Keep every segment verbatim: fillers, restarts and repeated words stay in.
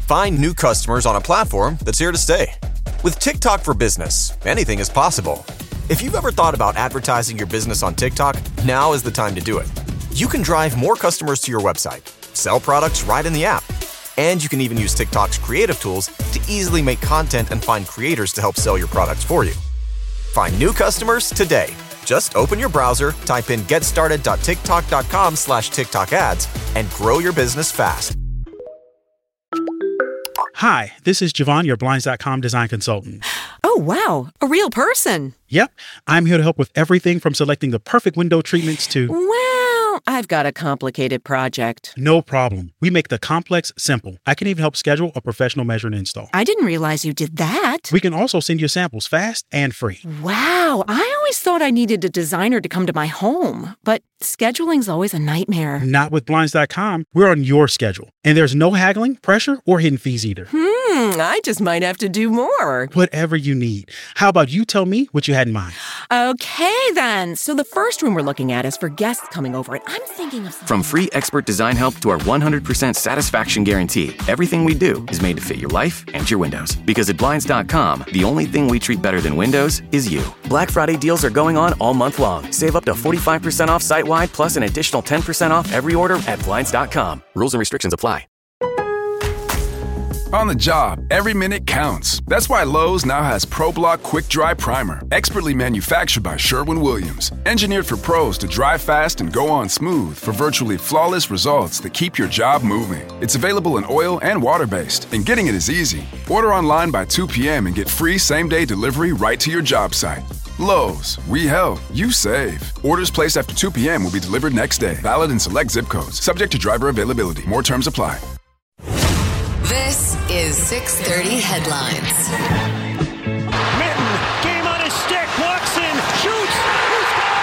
Find new customers on a platform that's here to stay. With TikTok for Business, anything is possible. If you've ever thought about advertising your business on TikTok, now is the time to do it. You can drive more customers to your website, sell products right in the app, and you can even use TikTok's creative tools to easily make content and find creators to help sell your products for you. Find new customers today. Just open your browser, type in getstarted.tiktok.com slash TikTok ads, and grow your business fast. Hi, this is Javon, your Blinds dot com design consultant. Oh, wow. A real person. Yep. I'm here to help with everything from selecting the perfect window treatments to... Well, I've got a complicated project. No problem. We make the complex simple. I can even help schedule a professional measure and install. I didn't realize you did that. We can also send you samples fast and free. Wow. I always thought I needed a designer to come to my home, but scheduling's always a nightmare. Not with Blinds dot com. We're on your schedule. And there's no haggling, pressure, or hidden fees either. Hmm, I just might have to do more. Whatever you need. How about you tell me what you had in mind? Okay, then. So the first room we're looking at is for guests coming over, and I'm thinking of something... From free expert design help to our one hundred percent satisfaction guarantee, everything we do is made to fit your life and your windows. Because at Blinds dot com, the only thing we treat better than windows is you. Black Friday deals are going on all month long. Save up to forty-five percent off site-wide, plus an additional ten percent off every order at Blinds dot com. Rules and restrictions apply. On the job, every minute counts. That's why Lowe's now has ProBlock Quick Dry Primer, expertly manufactured by Sherwin-Williams. Engineered for pros to dry fast and go on smooth for virtually flawless results that keep your job moving. It's available in oil and water-based, and getting it is easy. Order online by two p.m. and get free same-day delivery right to your job site. Lowe's, we help, you save. Orders placed after two p.m. will be delivered next day. Valid in select zip codes. Subject to driver availability. More terms apply. This is six thirty Headlines. Mitten, game on his stick, walks in, shoots, he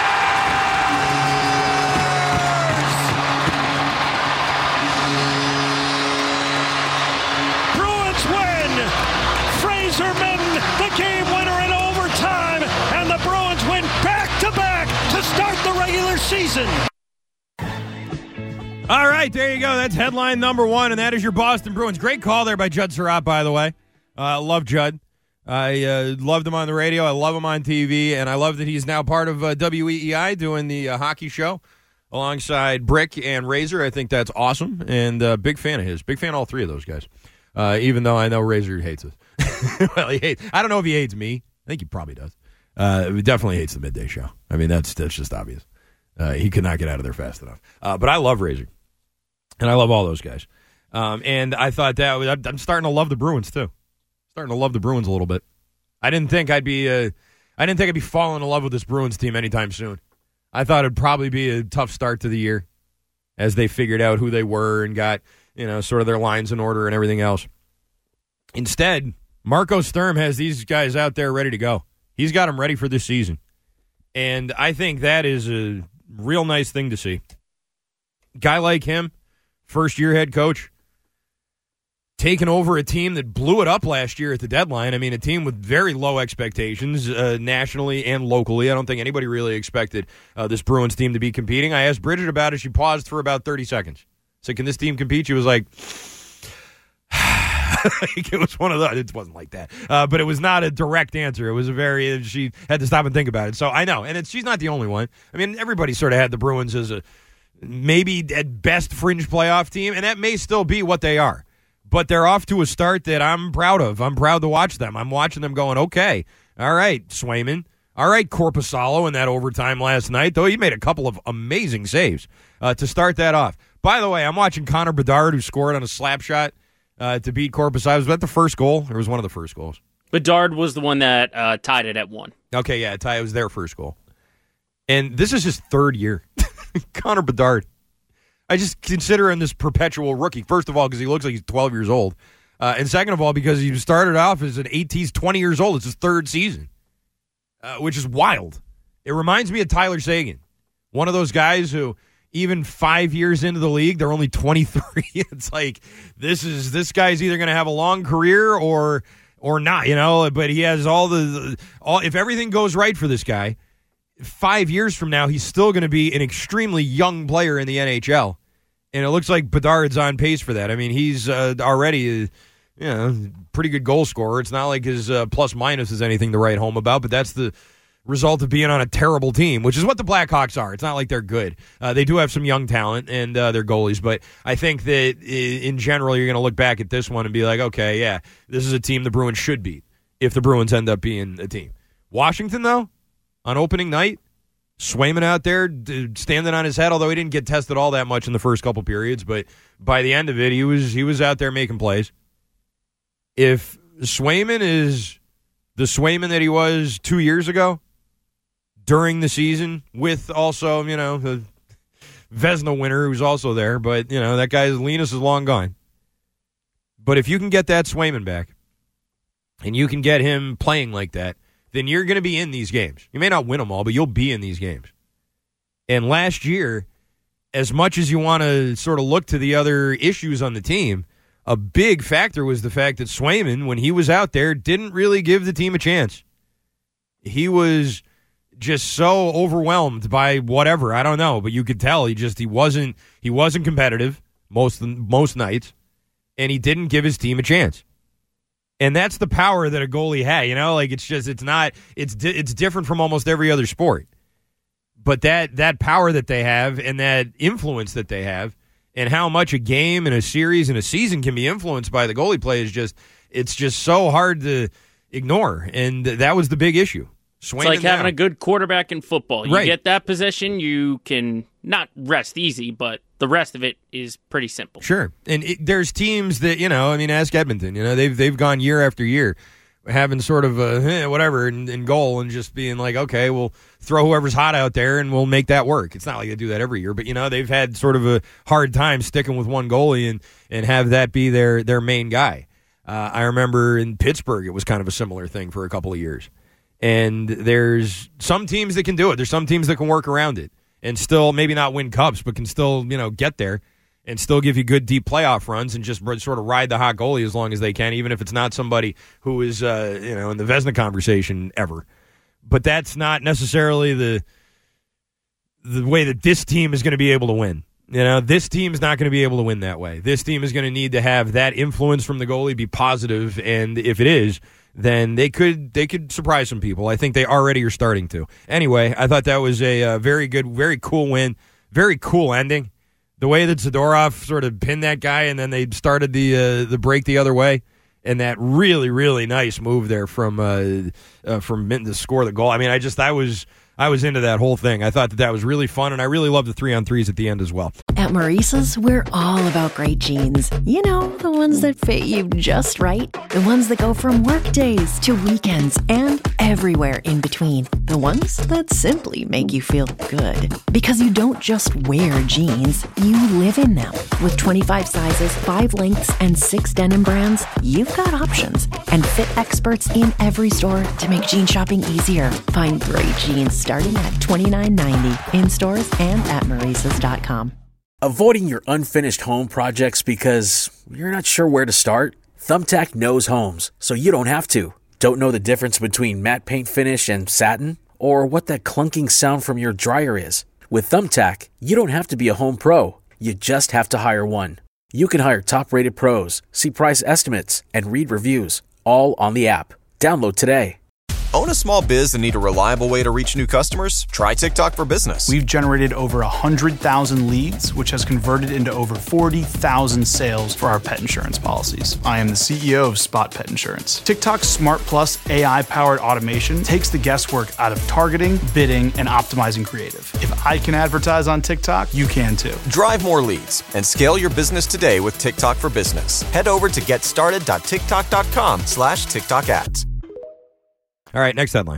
scores! Bruins win! Fraser Mitten, the game winner in overtime, and the Bruins win back-to-back to start the regular season. All right, there you go. That's headline number one, and that is your Boston Bruins. Great call there by Judd Surratt, by the way. I uh, love Judd. I uh, loved him on the radio. I love him on T V, and I love that he's now part of uh, W E E I doing the uh, hockey show alongside Brick and Razor. I think that's awesome, and uh, big fan of his. Big fan of all three of those guys, uh, even though I know Razor hates us. Well, he hates. I don't know if he hates me. I think he probably does. Uh, he definitely hates the midday show. I mean, that's that's just obvious. Uh, he could not get out of there fast enough. Uh, but I love Razor. And I love all those guys. Um, and I thought that was, I'm starting to love the Bruins too. Starting to love the Bruins a little bit. I didn't think I'd be uh, I didn't think I'd be falling in love with this Bruins team anytime soon. I thought it'd probably be a tough start to the year as they figured out who they were and got, you know, sort of their lines in order and everything else. Instead, Marco Sturm has these guys out there ready to go. He's got them ready for this season. And I think that is a real nice thing to see. Guy like him, first-year head coach, taking over a team that blew it up last year at the deadline. I mean, a team with very low expectations uh, nationally and locally. I don't think anybody really expected uh, this Bruins team to be competing. I asked Bridget about it. She paused for about thirty seconds. So, can this team compete? She was like, it was one of those. It wasn't like that. Uh, but it was not a direct answer. It was a very, she had to stop and think about it. So, I know. And it's, she's not the only one. I mean, everybody sort of had the Bruins as a maybe at best fringe playoff team, and that may still be what they are. But they're off to a start that I'm proud of. I'm proud to watch them. I'm watching them going, okay, all right, Swayman. All right, Korpisalo in that overtime last night, though he made a couple of amazing saves uh, to start that off. By the way, I'm watching Connor Bedard, who scored on a slap shot uh, to beat Korpisalo. Was that the first goal, or was one of the first goals? Bedard was the one that uh, tied it at one. Okay, yeah, it was their first goal. And this is his third year. Connor Bedard. I just consider him this perpetual rookie. First of all, because he looks like he's twelve years old. Uh, and second of all, because he started off as an eighteen, he's twenty years old. It's his third season, uh, which is wild. It reminds me of Tyler Seguin, one of those guys who, even five years into the league, they're only twenty-three. It's like, this is this guy's either going to have a long career or or not, you know. But he has all the, the all. If everything goes right for this guy, five years from now, he's still going to be an extremely young player in the N H L. And it looks like Bedard's on pace for that. I mean, he's uh, already you know, pretty good goal scorer. It's not like his uh, plus minus is anything to write home about, but that's the result of being on a terrible team, which is what the Blackhawks are. It's not like they're good. Uh, they do have some young talent and uh, they're goalies, but I think that in general you're going to look back at this one and be like, okay, yeah, this is a team the Bruins should beat if the Bruins end up being a team. Washington, though, on opening night, Swayman out there standing on his head, although he didn't get tested all that much in the first couple periods, but by the end of it, he was he was out there making plays. If Swayman is the Swayman that he was two years ago, during the season, with also, you know, the Vezina winner who's also there, but, you know, that guy's Linus is long gone. But if you can get that Swayman back, and you can get him playing like that, then you're going to be in these games. You may not win them all, but you'll be in these games. And last year, as much as you want to sort of look to the other issues on the team, a big factor was the fact that Swayman, when he was out there, didn't really give the team a chance. He was just so overwhelmed by whatever, I don't know, but you could tell he just he wasn't he wasn't competitive most most nights, and he didn't give his team a chance. And that's the power that a goalie had, you know, like it's just it's not it's di- it's different from almost every other sport. But that that power that they have and that influence that they have and how much a game and a series and a season can be influenced by the goalie play is just it's just so hard to ignore, and that was the big issue. Swayman it's like down. having a good quarterback in possession. You right. get that possession, you can not rest easy, but the rest of it is pretty simple. Sure. And it, there's teams that, you know, I mean, ask Edmonton, you know, they've they've gone year after year having sort of a eh, whatever in, in goal and just being like, okay, we'll throw whoever's hot out there and we'll make that work. It's not like they do that every year, but, you know, they've had sort of a hard time sticking with one goalie and, and have that be their, their main guy. Uh, I remember in Pittsburgh, it was kind of a similar thing for a couple of years. And there's some teams that can do it. There's some teams that can work around it and still maybe not win cups, but can still, you know, get there and still give you good deep playoff runs and just sort of ride the hot goalie as long as they can, even if it's not somebody who is, uh, you know, in the Vezina conversation ever. But that's not necessarily the the way that this team is going to be able to win. You know, this team is not going to be able to win that way. This team is going to need to have that influence from the goalie be positive, and if it is, then they could they could surprise some people. I think they already are starting to. Anyway, I thought that was a uh, very good, very cool win, very cool ending. The way that Zadorov sort of pinned that guy and then they started the uh, the break the other way, and that really, really nice move there from uh, uh, from Minton to score the goal. I mean, I just I was I was into that whole thing. I thought that that was really fun, and I really loved the three on threes at the end as well. At Maurice's, we're all about great jeans. You know, the ones that fit you just right. The ones that go from work days to weekends and everywhere in between. The ones that simply make you feel good. Because you don't just wear jeans, you live in them. With twenty-five sizes, five lengths, and six denim brands, you've got options. And fit experts in every store to make jean shopping easier. Find great jeans starting at twenty-nine ninety in stores and at Maurices dot com. Avoiding your unfinished home projects because you're not sure where to start? Thumbtack knows homes, so you don't have to. Don't know the difference between matte paint finish and satin? Or what that clunking sound from your dryer is? With Thumbtack, you don't have to be a home pro. You just have to hire one. You can hire top-rated pros, see price estimates, and read reviews, all on the app. Download today. Own a small biz and need a reliable way to reach new customers? Try TikTok for Business. We've generated over one hundred thousand leads, which has converted into over forty thousand sales for our pet insurance policies. I am the C E O of Spot Pet Insurance. TikTok's Smart Plus A I-powered automation takes the guesswork out of targeting, bidding, and optimizing creative. If I can advertise on TikTok, you can too. Drive more leads and scale your business today with TikTok for Business. Head over to getstarted.tiktok.com slash TikTok ads. All right, next headline.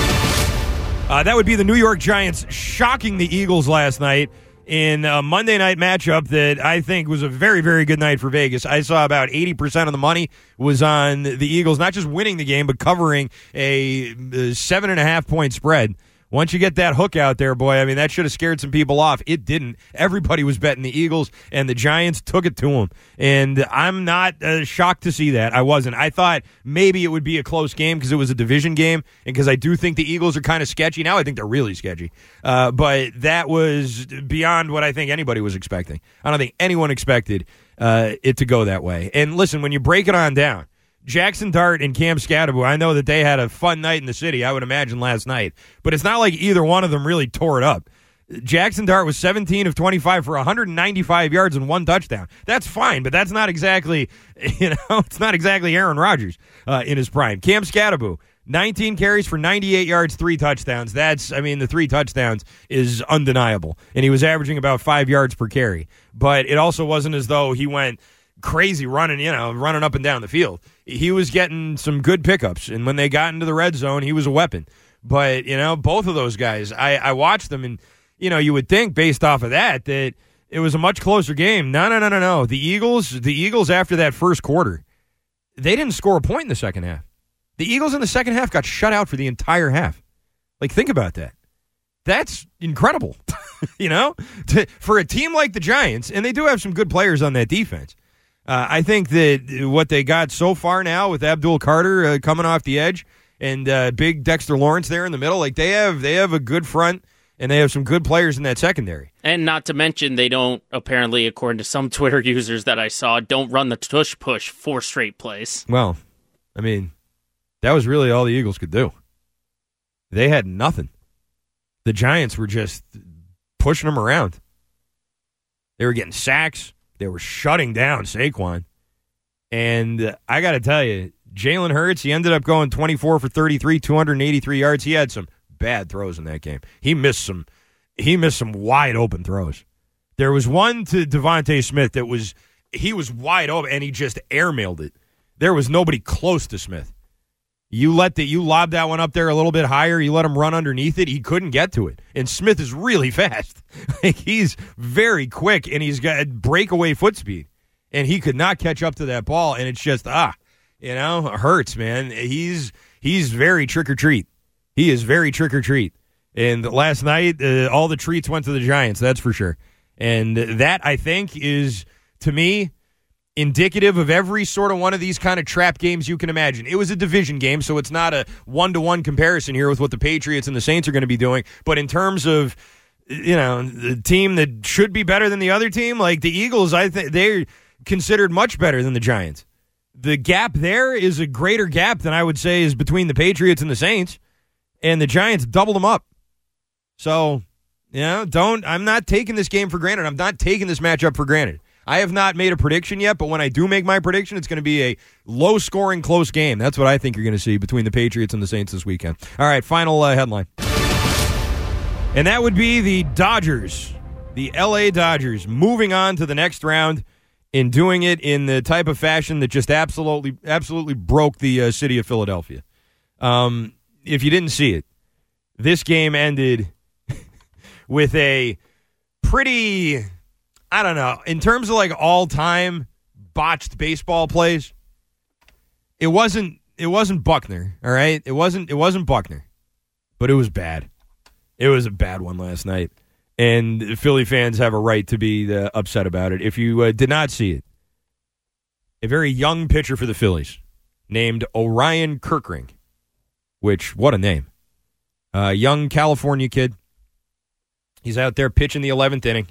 Uh, that would be the New York Giants shocking the Eagles last night in a Monday night matchup that I think was a very, very good night for Vegas. I saw about eighty percent of the money was on the Eagles, not just winning the game, but covering a seven and a half point spread Once you get that hook out there, boy, I mean, that should have scared some people off. It didn't. Everybody was betting the Eagles, and the Giants took it to them. And I'm not uh, shocked to see that. I wasn't. I thought maybe it would be a close game because it was a division game and because I do think the Eagles are kind of sketchy. Now I think they're really sketchy. Uh, but that was beyond what I think anybody was expecting. I don't think anyone expected uh, it to go that way. And listen, when you break it on down, Jackson Dart and Cam Scatterbo, I know that they had a fun night in the city, I would imagine, last night. But it's not like either one of them really tore it up. Jackson Dart was seventeen of twenty-five for one hundred ninety-five yards and one touchdown. That's fine, but that's not exactly, you know, it's not exactly Aaron Rodgers uh, in his prime. Cam Scatterbo, nineteen carries for ninety-eight yards, three touchdowns. That's, I mean, the three touchdowns is undeniable. And he was averaging about five yards per carry. But it also wasn't as though he went crazy running, you know, running up and down the field. He was getting some good pickups, and when they got into the red zone, he was a weapon. But, you know, both of those guys, I, I watched them, and, you know, you would think based off of that that it was a much closer game. No, no, no, no, no. The Eagles, the Eagles after that first quarter, they didn't score a point in the second half. The Eagles in the second half got shut out for the entire half. Like, think about that. That's incredible, you know, to, for a team like the Giants, and they do have some good players on that defense. Uh, I think that what they got so far now with Abdul Carter uh, coming off the edge and uh, big Dexter Lawrence there in the middle, like they have they have a good front and they have some good players in that secondary. And not to mention they don't, apparently, according to some Twitter users that I saw, don't run the tush push four straight plays. Well, I mean, that was really all the Eagles could do. They had nothing. The Giants were just pushing them around. They were getting sacks. They were shutting down Saquon. And uh, I got to tell you, Jalen Hurts, he ended up going twenty-four for thirty-three, two hundred eighty-three yards. He had some bad throws in that game. He missed some he missed some wide open throws. There was one to Devontae Smith that was, he was wide open and he just airmailed it. There was nobody close to Smith. You let the, you lobbed that one up there a little bit higher. You let him run underneath it. He couldn't get to it. And Smith is really fast. Like, he's very quick, and he's got breakaway foot speed. And he could not catch up to that ball, and it's just, ah, you know, it hurts, man. He's he's very trick-or-treat. He is very trick-or-treat. And last night, uh, all the treats went to the Giants, that's for sure. And that, I think, is, to me, indicative of every sort of one of these kind of trap games you can imagine. It was a division game, so it's not a one-to-one comparison here with what the Patriots and the Saints are going to be doing. But in terms of, you know, the team that should be better than the other team, like the Eagles, I think they're considered much better than the Giants. The gap there is a greater gap than I would say is between the Patriots and the Saints, and the Giants doubled them up. So, you know, don't, I'm not taking this game for granted. I'm not taking this matchup for granted. I have not made a prediction yet, but when I do make my prediction, it's going to be a low-scoring, close game. That's what I think you're going to see between the Patriots and the Saints this weekend. All right, final uh, headline. And that would be the Dodgers, the L A Dodgers, moving on to the next round and doing it in the type of fashion that just absolutely absolutely broke the uh, city of Philadelphia. Um, if you didn't see it, this game ended with a pretty... I don't know. In terms of like all-time botched baseball plays, it wasn't it wasn't Buckner, all right? It wasn't it wasn't Buckner. But it was bad. It was a bad one last night. And Philly fans have a right to be uh, upset about it. If you uh, did not see it, a very young pitcher for the Phillies named Orion Kerkering, which, what a name. A uh, young California kid. He's out there pitching the eleventh inning.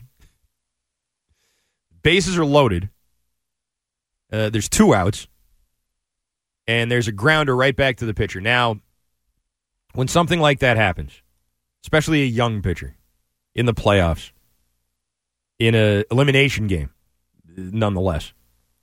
Bases are loaded. Uh, there's two outs. And there's a grounder right back to the pitcher. Now, when something like that happens, especially a young pitcher in the playoffs, in an elimination game, nonetheless,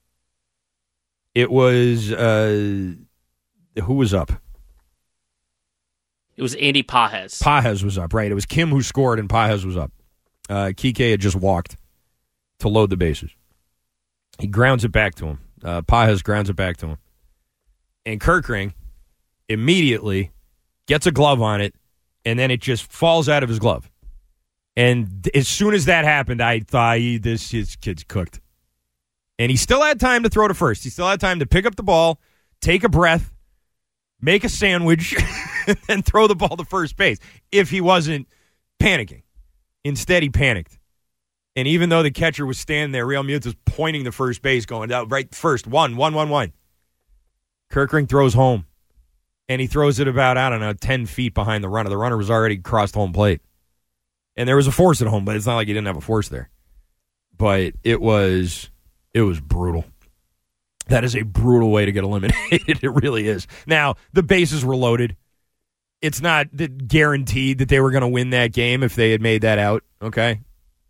it was, uh, who was up? It was Andy Pages. Pages was up, right. It was Kim who scored, and Pages was up. Uh, Kike had just walked to load the bases. He grounds it back to him. Uh, Pages grounds it back to him. And Kerkering immediately gets a glove on it, and then it just falls out of his glove. And as soon as that happened, I thought, this his kid's cooked. And he still had time to throw to first. He still had time to pick up the ball, take a breath, make a sandwich, and throw the ball to first base if he wasn't panicking. Instead, he panicked. And even though the catcher was standing there, Real Muto's pointing to first base, going out right first, one, one, one, one. Kerkering throws home. And he throws it about, I don't know, ten feet behind the runner. The runner was already crossed home plate. And there was a force at home, but it's not like he didn't have a force there. But it was, it was brutal. That is a brutal way to get eliminated. It really is. Now, the bases were loaded. It's not guaranteed that they were going to win that game if they had made that out, okay?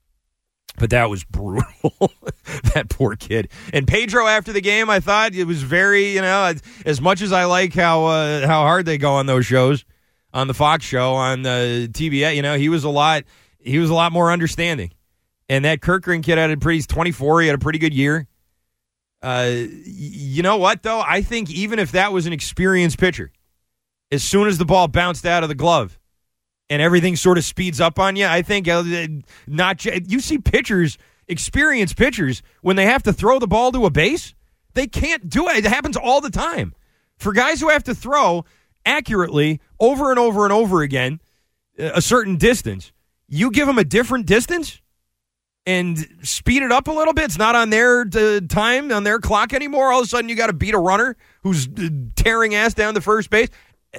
But that was brutal. That poor kid. And Pedro, after the game, I thought it was very, you know, as much as I like how uh, how hard they go on those shows, on the Fox show, on the T B S, you know, he was a lot, he was a lot more understanding. And that Kerkering kid had a pretty, he's twenty-four, he had a pretty good year. Uh, you know what, though? I think even if that was an experienced pitcher, as soon as the ball bounced out of the glove, and everything sort of speeds up on you, I think uh, not. You see pitchers, experienced pitchers, when they have to throw the ball to a base, they can't do it. It happens all the time. For guys who have to throw accurately over and over and over again a certain distance, you give them a different distance and speed it up a little bit. It's not on their uh, time, on their clock anymore. All of a sudden, you got to beat a runner who's uh, tearing ass down to first base.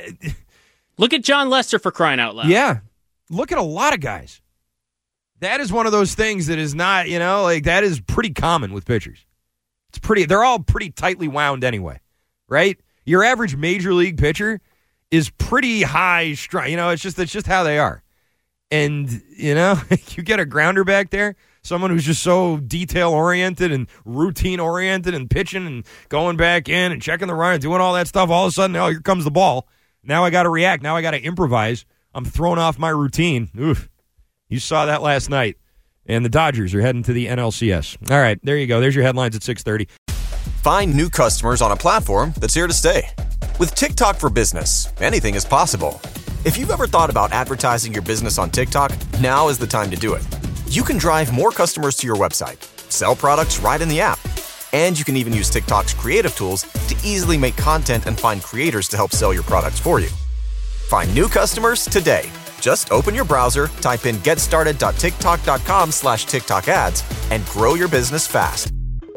Look at John Lester, for crying out loud. Yeah. Look at a lot of guys. That is one of those things that is not, you know, like that is pretty common with pitchers. It's pretty, they're all pretty tightly wound anyway, right? Your average major league pitcher is pretty high strung. You know, it's just, it's just how they are. And, you know, you get a grounder back there, someone who's just so detail-oriented and routine-oriented and pitching and going back in and checking the runner, doing all that stuff. All of a sudden, oh, here comes the ball. Now I got to react. Now I got to improvise. I'm throwing off my routine. Oof. You saw that last night. And the Dodgers are heading to the N L C S. All right, there you go. There's your headlines at six thirty. Find new customers on a platform that's here to stay. With TikTok for Business, anything is possible. If you've ever thought about advertising your business on TikTok, now is the time to do it. You can drive more customers to your website, sell products right in the app, and you can even use TikTok's creative tools to easily make content and find creators to help sell your products for you. Find new customers today. Just open your browser, type in getstarted.tiktok.com slash TikTok ads, and grow your business fast.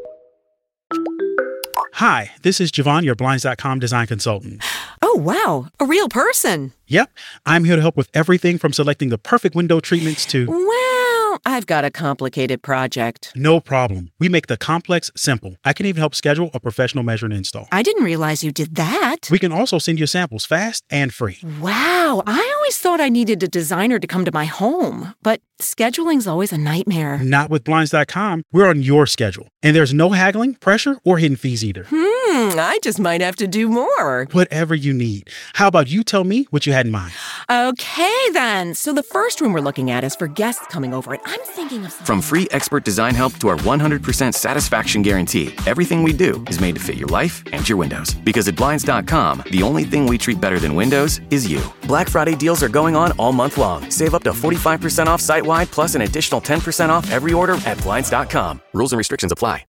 Hi, this is Javon, your Blinds dot com design consultant. Oh, wow. A real person. Yep. I'm here to help with everything from selecting the perfect window treatments to... Well, I've got a complicated project. No problem. We make the complex simple. I can even help schedule a professional measure and install. I didn't realize you did that. We can also send you samples fast and free. Wow. I always thought I needed a designer to come to my home, but scheduling's always a nightmare. Not with Blinds dot com. We're on your schedule. And there's no haggling, pressure, or hidden fees either. Hmm, I just might have to do more. Whatever you need. How about you tell me what you had in mind? Okay, then. So the first room we're looking at is for guests coming over, and I'm thinking of something. From free expert design help to our one hundred percent satisfaction guarantee, everything we do is made to fit your life and your windows. Because at Blinds dot com, the only thing we treat better than windows is you. Black Friday deals are going on all month long. Save up to forty-five percent off site-wide, plus an additional ten percent off every order at Blinds dot com. Rules and restrictions apply.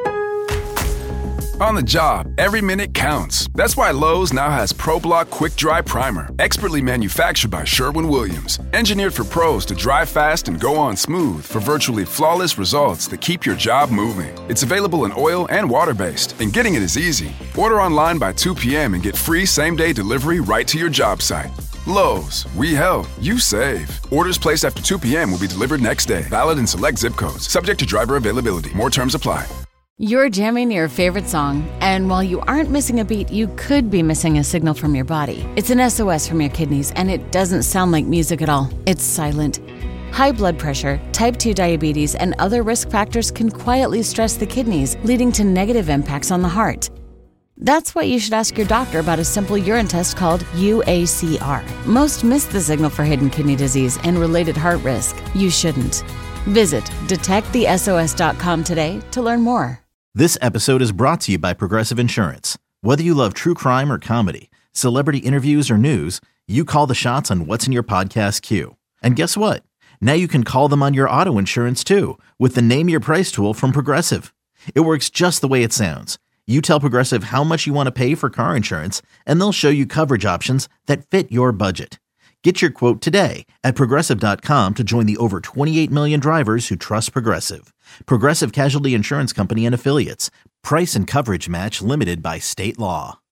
On the job, every minute counts. That's why Lowe's now has ProBlock Quick Dry Primer, expertly manufactured by Sherwin-Williams. Engineered for pros to dry fast and go on smooth for virtually flawless results that keep your job moving. It's available in oil and water-based, and getting it is easy. Order online by two p.m. and get free same-day delivery right to your job site. Lowe's, we help, you save. Orders placed after two p.m. will be delivered next day. Valid in select zip codes. Subject to driver availability. More terms apply. You're jamming your favorite song, and while you aren't missing a beat, you could be missing a signal from your body. It's an S O S from your kidneys, and it doesn't sound like music at all. It's silent. High blood pressure, type two diabetes, and other risk factors can quietly stress the kidneys, leading to negative impacts on the heart. That's why you should ask your doctor about a simple urine test called U A C R. Most miss the signal for hidden kidney disease and related heart risk. You shouldn't. Visit detect the S O S dot com today to learn more. This episode is brought to you by Progressive Insurance. Whether you love true crime or comedy, celebrity interviews or news, you call the shots on what's in your podcast queue. And guess what? Now you can call them on your auto insurance too with the Name Your Price tool from Progressive. It works just the way it sounds. You tell Progressive how much you want to pay for car insurance, and they'll show you coverage options that fit your budget. Get your quote today at Progressive dot com to join the over twenty-eight million drivers who trust Progressive. Progressive Casualty Insurance Company and Affiliates. Price and coverage match limited by state law.